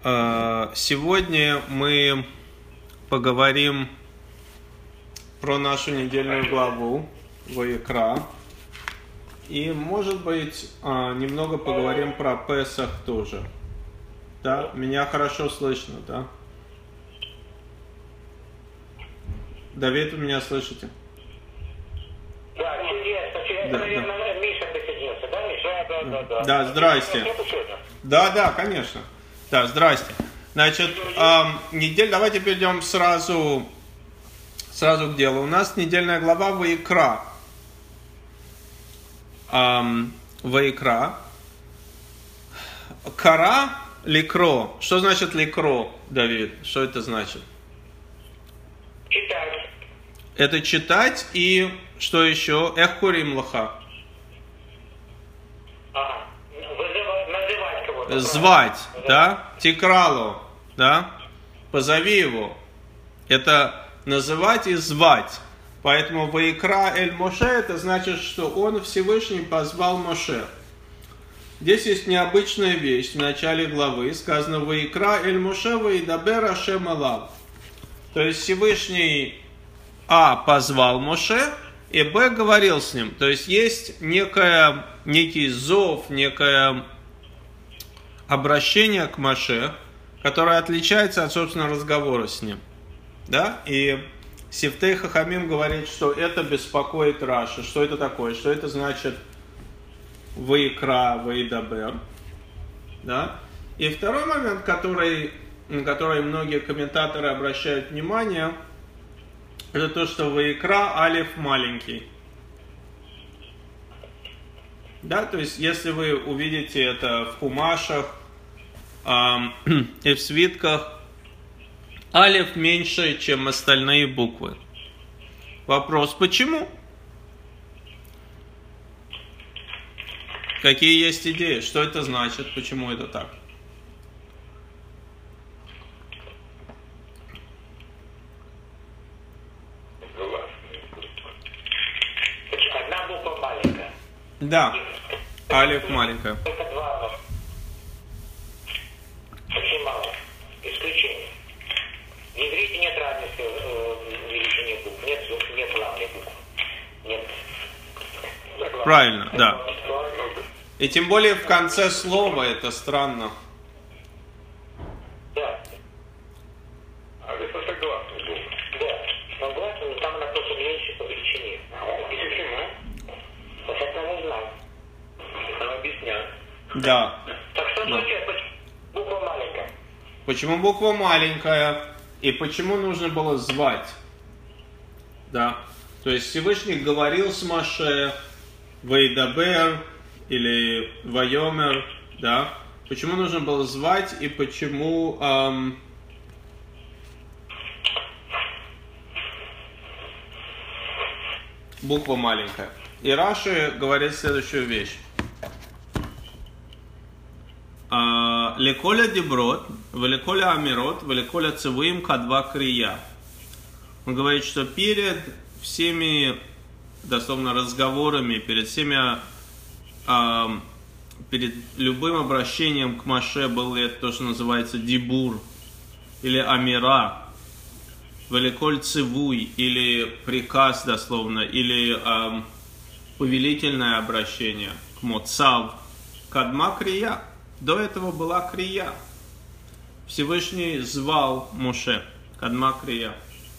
Сегодня мы поговорим про нашу недельную главу Ваикра. И, может быть, немного поговорим про Песах тоже. Да? Меня хорошо слышно, да? Давид, вы меня слышите? Да, интересно. Наверное, Миша присоединился, да, Миша? Да. Да, здрасте. Да, конечно. Да, здрасте. Значит, давайте перейдем сразу к делу. У нас недельная глава Ваикра. Ваикра. Кара, ликро. Что значит ликро, Давид? Что это значит? Читать. Это читать и что еще? Эхкурим лаха. Называть кого-то. Звать, да? Тикралу, да? Позови его. Это называть и звать. Поэтому Ваикра эль Моше, это значит, что он Всевышний позвал Моше. Здесь есть необычная вещь. В начале главы сказано Ваикра эль Моше ваидабер ашем алав. То есть Всевышний позвал Моше, и говорил с ним. То есть есть некий зов, некое обращение к Моше, которое отличается от, собственно, разговора с ним. Да? И Сифтей Хахамим говорит, что это беспокоит Раши. Что это такое? Что это значит Ваикра, Ваидабер? Да? И второй момент, на который многие комментаторы обращают внимание, это то, что Ваикра алиф маленький. Да, то есть, если вы увидите это в хумашах и в свитках, алиф меньше, чем остальные буквы. Вопрос, почему? Какие есть идеи? Что это значит? Почему это так? Одна буква маленькая. Да, алиф маленькая. Это два. Очень мало. Исключение. В иврите нет разницы в величине букв. Нет главной буквы. Нет. Правильно, да. И тем более в конце слова это странно. Да. Это гласный букв. Да. Он гласный, но там она просто меньше по величине. И почему? Вот это мы знаем. Она объясняет. Да. Так что значит, буква маленькая? Почему буква маленькая? И почему нужно было звать? Да. То есть Всевышний говорил с Моше, Вейдабер или Вайомер, да. Почему нужно было звать и почему буква маленькая? И Раши говорит следующую вещь. Леколя деброт, великоля амирот, великоля цивуим кадва крия. Он говорит, что перед всеми, дословно, разговорами, перед любым обращением к Моше был это то, что называется дибур, или амира, великоль цивуй, или приказ, дословно, или повелительное обращение, к моцав, кадма крия. До этого была крия. Всевышний звал Моше. Кадма крия.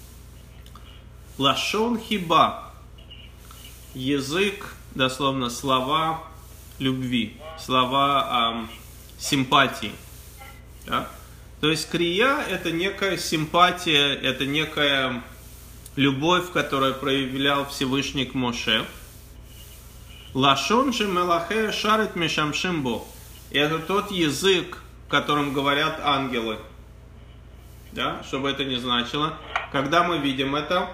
Лашон хиба. Язык, дословно, слова любви. Слова симпатии. Да? То есть крия это некая симпатия, это некая любовь, которую проявлял Всевышний к Моше. Лашон же мелахе шарит мешамшимбо. И это тот язык, которым говорят ангелы. Да? Что бы это ни значило. Когда мы видим это?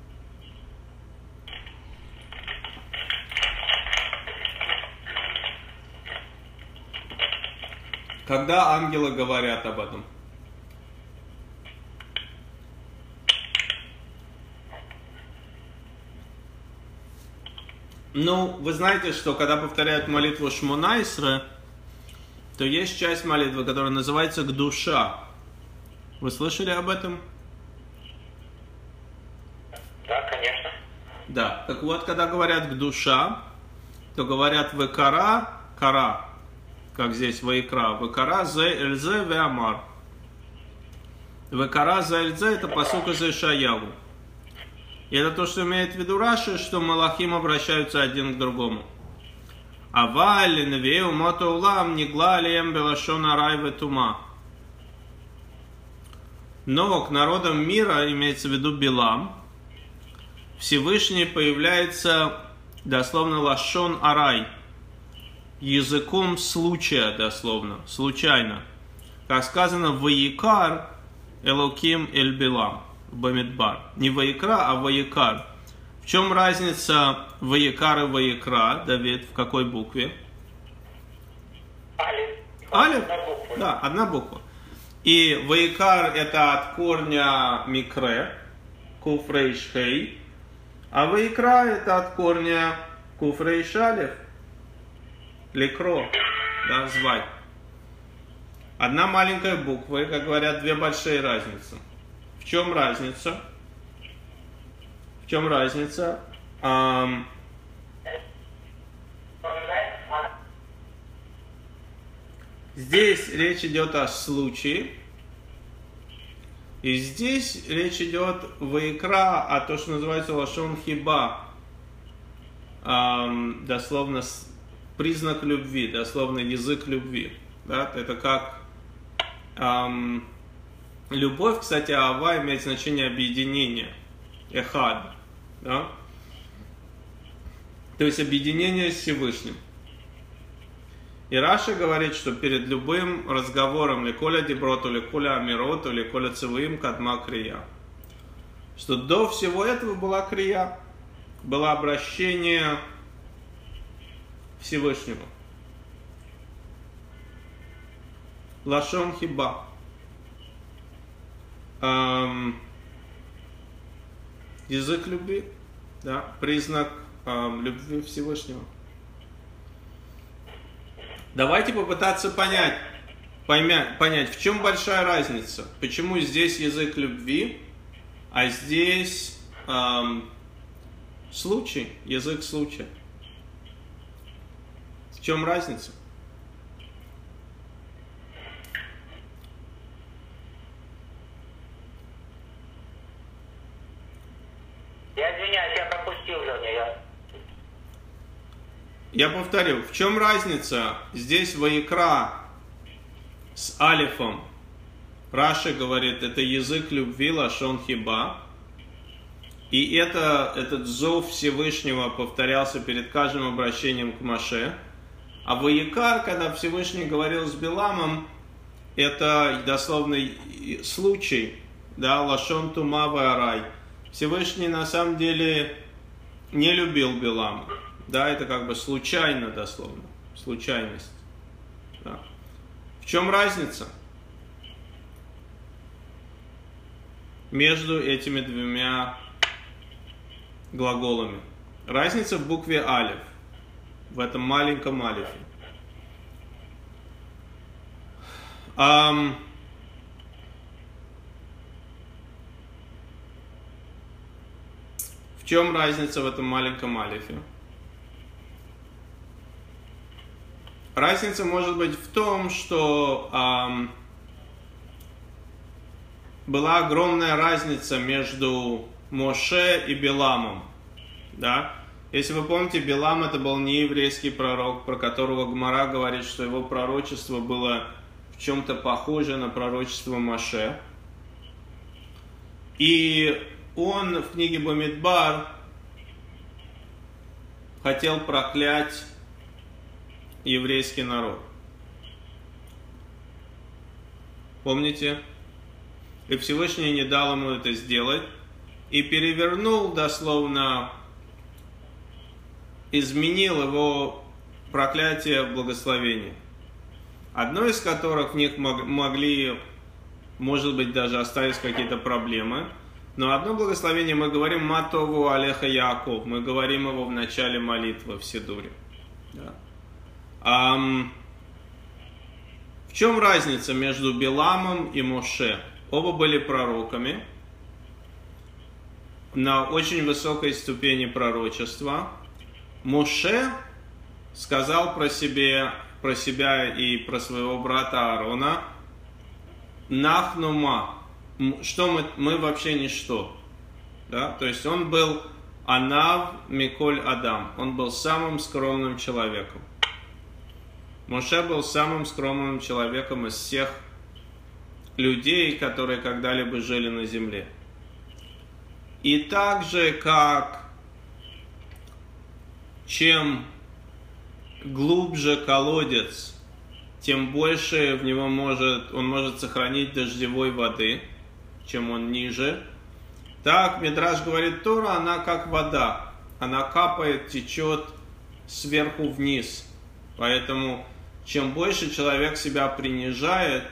Когда ангелы говорят об этом? Ну, вы знаете, что когда повторяют молитву Шмона Исре, то есть часть молитвы, которая называется «Гдуша». Вы слышали об этом? Да, конечно. Да. Так вот, когда говорят «Гдуша», то говорят «Векара», «Кара», как здесь «Ваикра», «Векара зе эльзе веамар». «Векара зе эльзе» — это пасук из Ишаяву. И это то, что имеет в виду Раши, что малахим обращаются один к другому. Аваль, невеу, мотоулам, нигла лием белашона рай ветума. Но к народам мира, имеется в виду Билам, Всевышний появляется дословно лашон арай, языком случая дословно, случайно. Как сказано, ваикар элоким эль Билам, бамидбар. Не ваикра, а ваикар. В чем разница ваикар и ваикра, Давид, в какой букве? Алиф. Алиф? Да, одна буква. И ваикар это от корня микре, куфрейш хей, а ваикра это от корня куфрейш алиф, лекро, да, звать. Одна маленькая буква, и, как говорят, две большие разницы. В чем разница? В чем разница? Здесь речь идет о случае, и здесь речь идет ваикра, о том, что называется лашон хиба, дословно признак любви, дословно язык любви. Да? Это как любовь, кстати, ава имеет значение объединения, эхад, да? То есть объединение с Всевышним. И Раши говорит, что перед любым разговором леколя деброту, леколя амироту, леколя цивуим кадма крия, что до всего этого была крия, было обращение Всевышнего. Лашон хиба. Язык любви, да, признак любви Всевышнего. Давайте попытаться понять, в чем большая разница. Почему здесь язык любви, а здесь случай, язык случая. В чем разница? Я извиняюсь, я пропустил уже. Я повторю, в чем разница? Здесь ваикра с алифом. Раши говорит, это язык любви, лашон хиба. И этот зов Всевышнего повторялся перед каждым обращением к Моше. А ваикар, когда Всевышний говорил с Биламом, это дословно случай, да, лашон тума ваарай. Всевышний на самом деле не любил Билама. Да, это как бы случайно, дословно. Случайность. Да. В чем разница между этими двумя глаголами? Разница в букве алиф. В этом маленьком алифе. В чем разница в этом маленьком алифе? Разница может быть в том, что была огромная разница между Моше и Биламом. Да? Если вы помните, Билам это был нееврейский пророк, про которого Гмара говорит, что его пророчество было в чем-то похоже на пророчество Моше. И он в книге Бамидбар хотел проклять еврейский народ. Помните? И Всевышний не дал ему это сделать. И перевернул, дословно, изменил его проклятие в благословение. Одно из которых в них могли, может быть, даже остались какие-то проблемы. Но одно благословение мы говорим «Матову алеха Яаков». Мы говорим его в начале молитвы в Сидуре. Да. В чем разница между Биламом и Моше? Оба были пророками на очень высокой ступени пророчества. Моше сказал про себя и про своего брата Аарона: «Нахнума», что мы вообще ничто. Да? То есть он был Анав Миколь Адам, он был самым скромным человеком. Моше был самым скромным человеком из всех людей, которые когда-либо жили на земле. И так же, как чем глубже колодец, тем больше в него он может сохранить дождевой воды, чем он ниже. Так, Мидраш говорит, Тора, она как вода. Она капает, течет сверху вниз. Поэтому, чем больше человек себя принижает,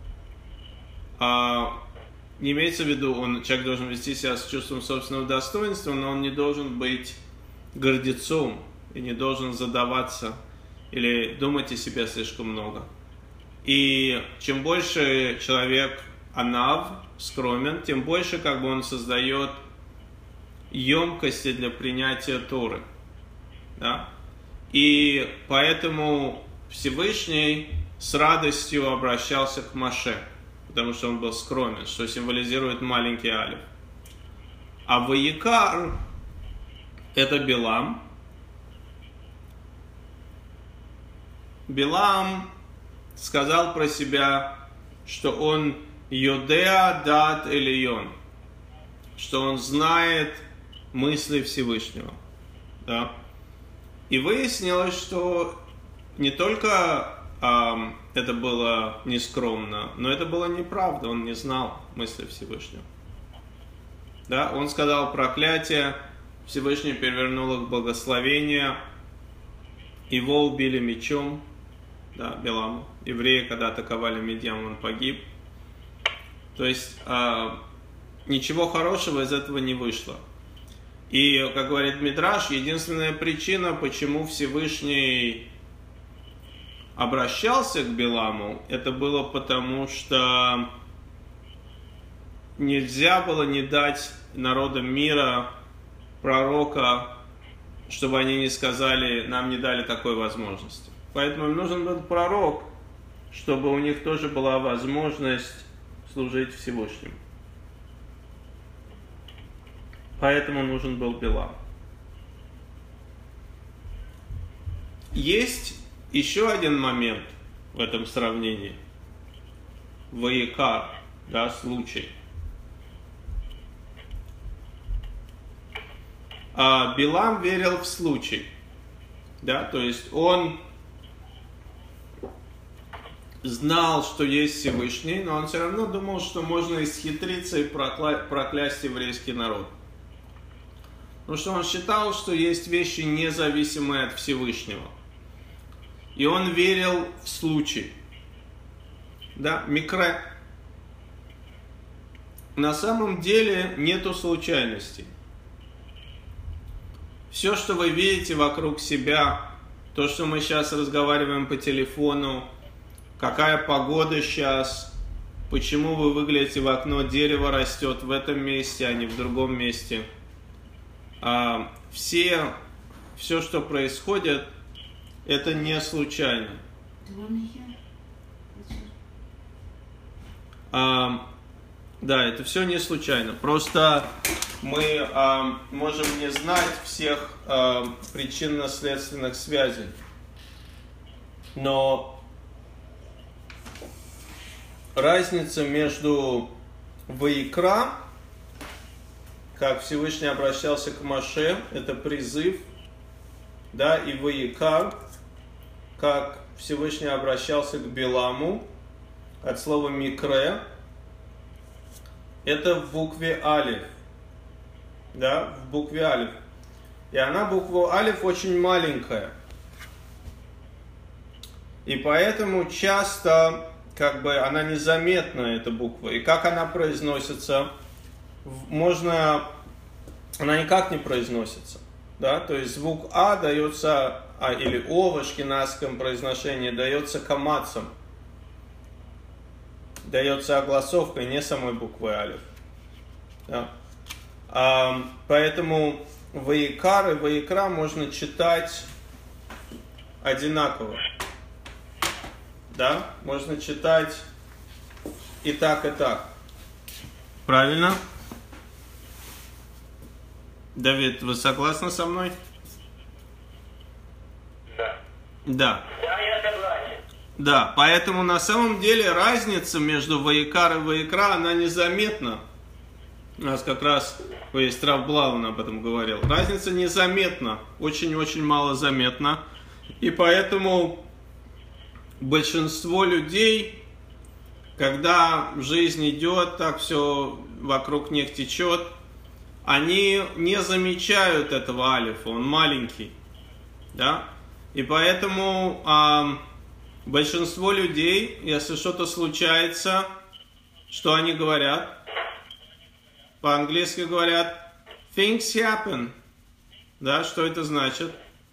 не имеется в виду, человек должен вести себя с чувством собственного достоинства, но он не должен быть гордецом и не должен задаваться или думать о себе слишком много. И чем больше человек анав, скромен, тем больше он создает емкости для принятия Торы. Да? И поэтому Всевышний с радостью обращался к Моше, потому что он был скромен, что символизирует маленький алиф. А Ваикар – это Билам. Билам сказал про себя, что он Йодеа Дат Элион, что он знает мысли Всевышнего. Да? И выяснилось, что не только это было нескромно, но это было неправда, он не знал мысли Всевышнего. Да? Он сказал проклятие, Всевышний перевернул их в благословение, его убили мечом, да, Билам. Евреи, когда атаковали Мидьям, он погиб. То есть ничего хорошего из этого не вышло. И, как говорит Мидраш, единственная причина, почему Всевышний обращался к Биламу, это было потому, что нельзя было не дать народам мира пророка, чтобы они не сказали, нам не дали такой возможности. Поэтому им нужен был пророк, чтобы у них тоже была возможность служить Всевышнему. Поэтому нужен был Билам. Есть еще один момент в этом сравнении. Ваикар, да, случай. Билам верил в случай. Да, то есть он знал, что есть Всевышний, но он все равно думал, что можно исхитриться и проклясть еврейский народ. Потому что он считал, что есть вещи, независимые от Всевышнего. И он верил в случай. Да, микре. На самом деле нету случайностей. Все, что вы видите вокруг себя, то, что мы сейчас разговариваем по телефону, какая погода сейчас, почему вы выглядите в окно, дерево растет в этом месте, а не в другом месте. Все, что происходит, это не случайно. Да, это все не случайно. Просто мы можем не знать всех причинно-следственных связей. Но разница между Ваикра, как Всевышний обращался к Моше, это призыв, да, и Ваикар, как Всевышний обращался к Биламу, от слова микре, это в букве алиф, да, в букве алиф. И она, буква алиф, очень маленькая. И поэтому часто, она незаметна, эта буква. И как она произносится, она никак не произносится. Да? То есть звук А дается, или О в ашкеназском произношении дается камацем. дается огласовкой, не самой буквы алиф. Да. Поэтому ваикар и ваикра можно читать одинаково. Да? Можно читать и так, и так. Правильно? Давид, вы согласны со мной? Да. Да. Да, я согласен. Да, поэтому на самом деле разница между ваикар и ваикра, она незаметна. У нас как раз есть Рав Блаун об этом говорил. Разница незаметна, очень-очень мало заметна. И поэтому большинство людей, когда жизнь идет, так все вокруг них течет, они не замечают этого алифа, он маленький. Да? И поэтому большинство людей, если что-то случается, что они говорят? По-английски говорят things happen. Да, что это значит?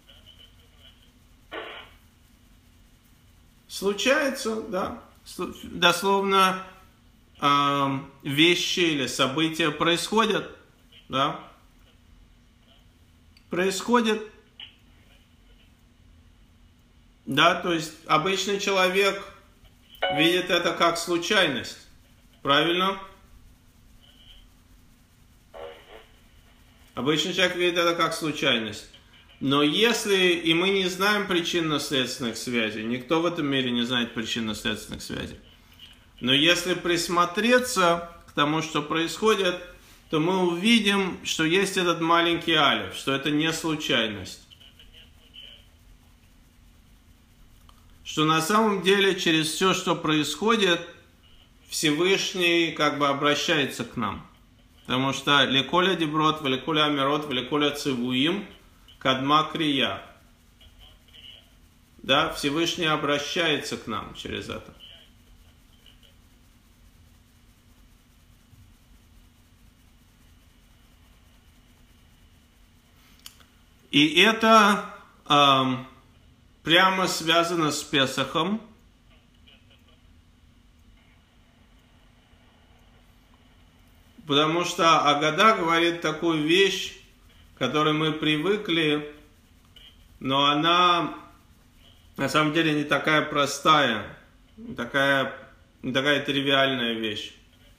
Случается, да. Дословно вещи или события происходят. Да. Происходит. Да, то есть обычный человек видит это как случайность. Правильно? Обычный человек видит это как случайность. Но если, и мы не знаем причинно-следственных связей, никто в этом мире не знает причинно-следственных связей. Но если присмотреться к тому, что происходит, то мы увидим, что есть этот маленький алиф, что это не случайность. Что на самом деле через все, что происходит, Всевышний как бы обращается к нам. Потому что леколя деброд, великоля амирот, великоля цивуим, кадма крия. Да, Всевышний обращается к нам через это. И это прямо связано с Песахом. Потому что Агада говорит такую вещь, к которой мы привыкли, но она на самом деле не такая простая, не такая тривиальная вещь.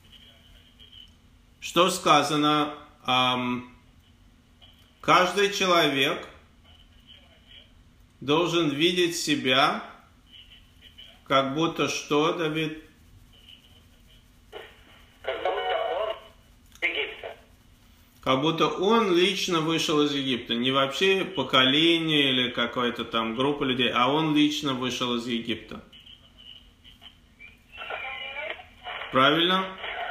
Что сказано? Каждый человек должен видеть себя, как будто что, Давид? Как будто он лично вышел из Египта. Не вообще поколение или какая-то там группа людей, а он лично вышел из Египта. Правильно?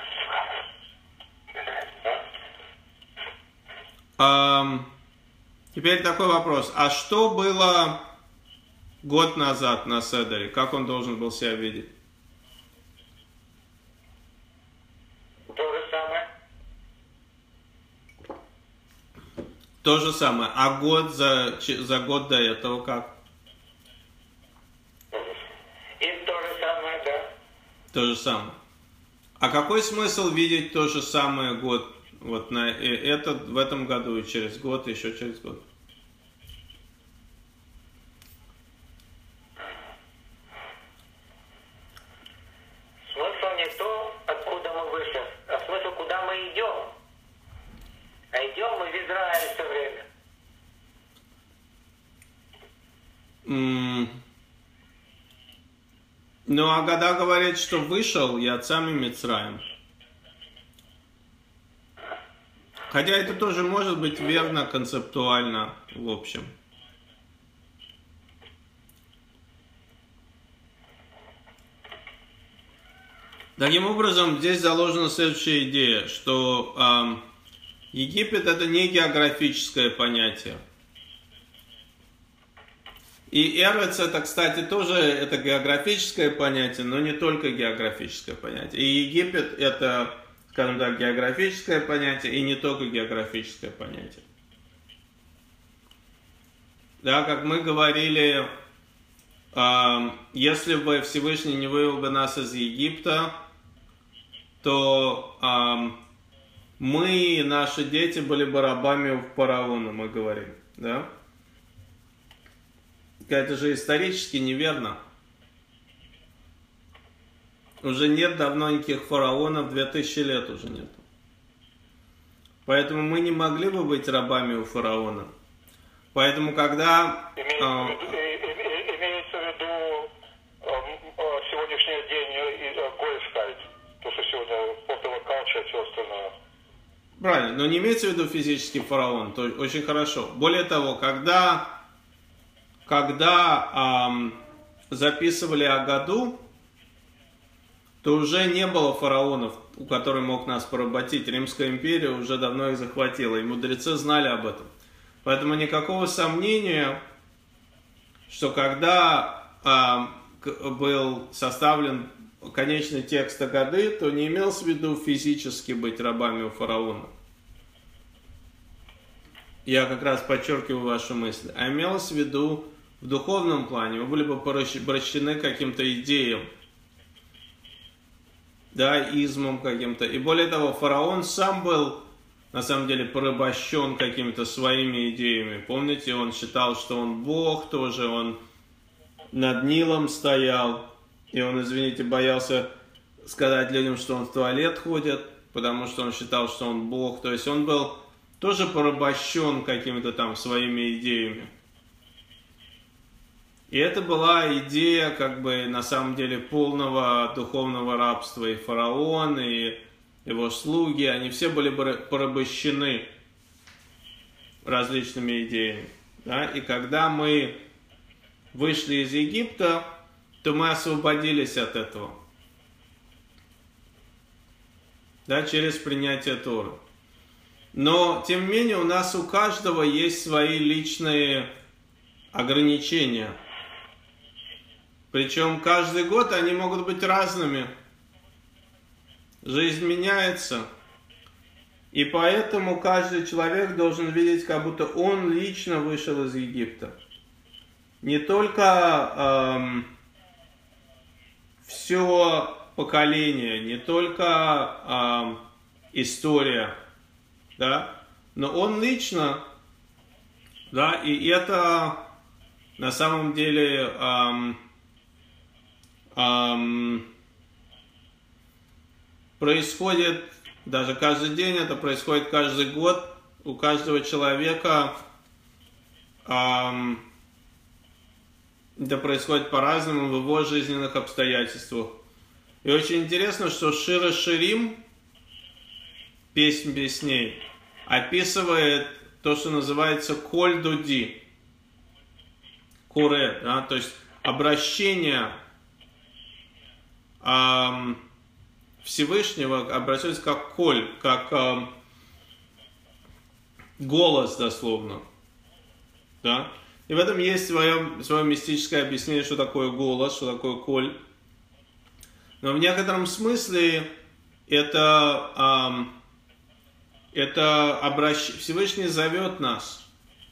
Теперь такой вопрос. А что было год назад на Седере? Как он должен был себя видеть? То же самое. А год за год до этого как? И то же самое, да. То же самое. А какой смысл видеть то же самое год? Вот на этот в этом году и через год, и еще через год. Смысл не то, откуда мы вышли, а смысл, куда мы идем. А идем мы в Израиль все время. Ну, Агада говорит, что вышел яцами Мицраим. Хотя это тоже может быть верно концептуально, в общем. Таким образом, здесь заложена следующая идея, что Египет это не географическое понятие. И Эрец это, кстати, тоже это географическое понятие, но не только географическое понятие. И Египет это, скажем так, географическое понятие и не только географическое понятие. Да, как мы говорили, если бы Всевышний не вывел бы нас из Египта, то мы и наши дети были бы рабами у фараона, мы говорим, да? Это же исторически неверно. Уже нет давно никаких фараонов, 2000 лет уже нет. Поэтому мы не могли бы быть рабами у фараона. Поэтому когда... Имеется в виду сегодняшний день Гольфскайт, то, что сегодня popular culture и все остальное. Правильно, но не имеется в виду физический фараон, то очень хорошо. Более того, когда записывали Агаду, то уже не было фараонов, у которых мог нас поработить. Римская империя уже давно их захватила, и мудрецы знали об этом. Поэтому никакого сомнения, что когда был составлен конечный текст Агады, то не имелось в виду физически быть рабами у фараона. Я как раз подчеркиваю вашу мысль. А имелось в виду в духовном плане. Вы были бы обращены к каким-то идеям. Да, измом каким-то. И более того, фараон сам был, на самом деле, порабощен какими-то своими идеями. Помните, он считал, что он Бог тоже, он над Нилом стоял. И он, извините, боялся сказать людям, что он в туалет ходит, потому что он считал, что он Бог. То есть он был тоже порабощен какими-то там своими идеями. И это была идея, как бы, на самом деле, полного духовного рабства. И фараон, и его слуги, они все были порабощены различными идеями. Да? И когда мы вышли из Египта, то мы освободились от этого. Да, через принятие Торы. Но, тем не менее, у нас у каждого есть свои личные ограничения. Причем каждый год они могут быть разными. Жизнь меняется. И поэтому каждый человек должен видеть, как будто он лично вышел из Египта. Не только все поколение, не только история, да, но он лично, да, и это на самом деле происходит даже каждый день, это происходит каждый год, у каждого человека это происходит по-разному в его жизненных обстоятельствах. И очень интересно, что Шир ха-Ширим, песнь песней, описывает то, что называется коль дуди, куре, да, то есть обращение Всевышнего обращается как коль, как голос дословно, да. И в этом есть свое мистическое объяснение, что такое голос, что такое коль. Но в некотором смысле это Всевышний зовет нас.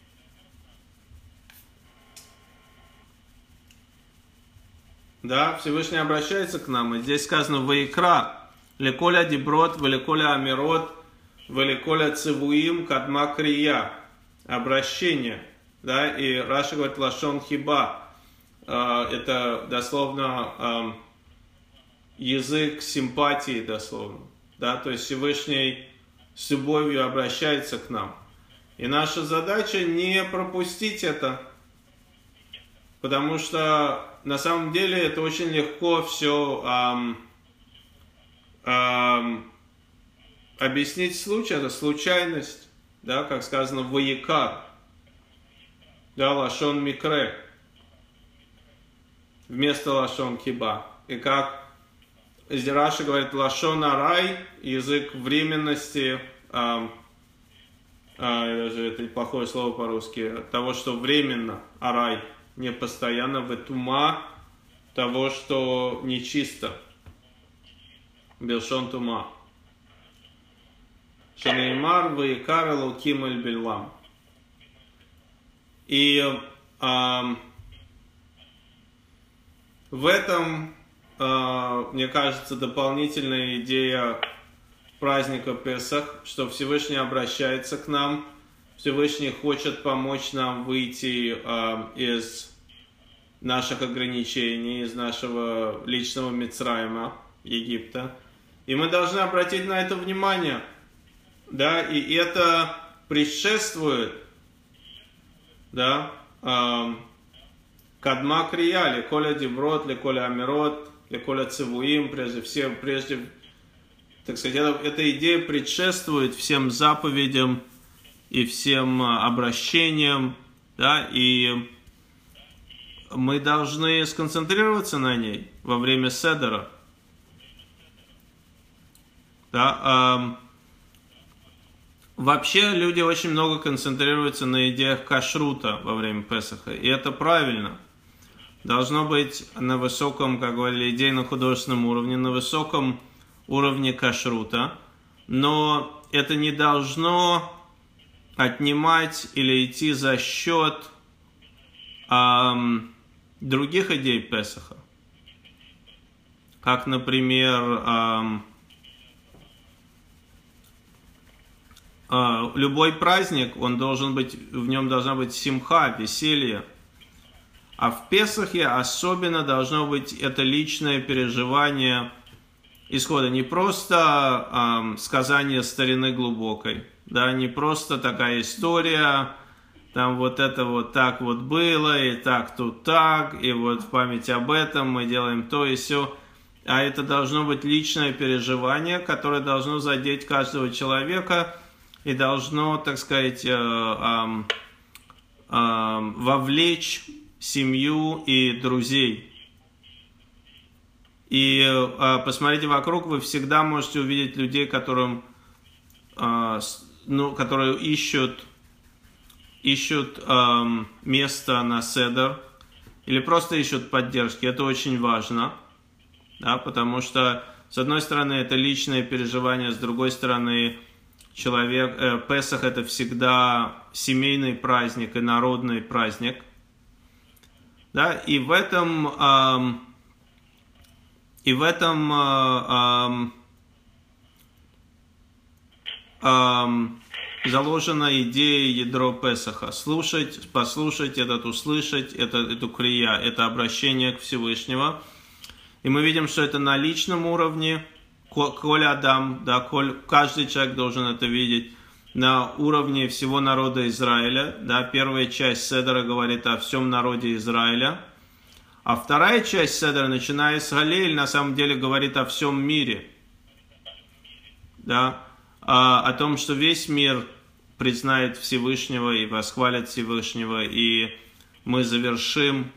Да, Всевышний обращается к нам. И здесь сказано «Ваикра, леколя диброт, валеколя амирот, валеколя цивуим, кадма крия». Обращение. Да, и Раши говорит лашон хиба. Это дословно язык симпатии, дословно. Да, то есть Всевышний с любовью обращается к нам. И наша задача не пропустить это. Потому что на самом деле это очень легко все объяснить случай, это случайность, да, как сказано «Ваикар», да, лашон микре, вместо лашон киба. И как Раши говорит лашон арай, язык временности, это плохое слово по-русски, того, что временно, арай, не постоянно, ветума, того, что нечисто, белшон тума. Шанеймар ваикар элоким эль бильвам. И в этом мне кажется, дополнительная идея праздника Песах, что Всевышний обращается к нам, Всевышний хочет помочь нам выйти из наших ограничений, из нашего личного Мицраима, Египта. И мы должны обратить на это внимание. Да, и это предшествует, да, Кадма Крия, Леколя Диброт, Леколя Амирот, Леколя Цивуим, прежде, так сказать, эта идея предшествует всем заповедям и всем обращениям, да, и мы должны сконцентрироваться на ней во время седера. Да, вообще люди очень много концентрируются на идеях кашрута во время Песаха, и это правильно. Должно быть на высоком, как говорили, идейно-художественном уровне, на высоком уровне кашрута, но это не должно отнимать или идти за счет других идей Песаха. Как, например, любой праздник, он должен быть, в нем должна быть симха, веселье. А в Песахе особенно должно быть это личное переживание исхода. Не просто сказание старины глубокой, да, не просто такая история, там вот это вот так вот было, и так тут так, и вот в память об этом мы делаем то и сё. А это должно быть личное переживание, которое должно задеть каждого человека и должно, так сказать, вовлечь семью и друзей. И посмотрите вокруг, вы всегда можете увидеть людей, которые ищут место на седер или просто ищут поддержки. Это очень важно, да, потому что, с одной стороны, это личное переживание, с другой стороны, Песах это всегда семейный праздник и народный праздник. Да, и в этом заложена идея ядро Песаха. Слушать, послушать, услышать, эту крия, это обращение к Всевышнему. И мы видим, что это на личном уровне, коль Адам, да, каждый человек должен это видеть, на уровне всего народа Израиля. Да, первая часть Седера говорит о всем народе Израиля. А вторая часть Седера, начиная с Галиль, на самом деле говорит о всем мире. Да, о том, что весь мир признает Всевышнего и восхвалит Всевышнего, и мы завершим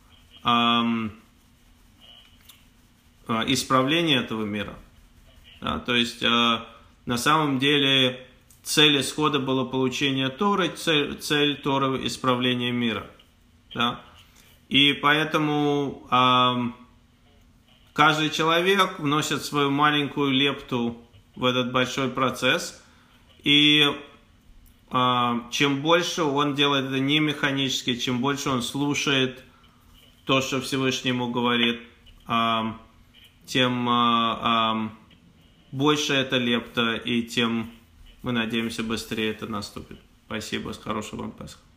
исправление этого мира. Да, то есть, на самом деле, цель исхода было получение Торы, цель Торы – исправление мира. Да? И поэтому каждый человек вносит свою маленькую лепту в этот большой процесс. И чем больше он делает это не механически, чем больше он слушает то, что Всевышний ему говорит, тем больше это лепта, и тем, мы надеемся, быстрее это наступит. Спасибо, хорошего вам Песха.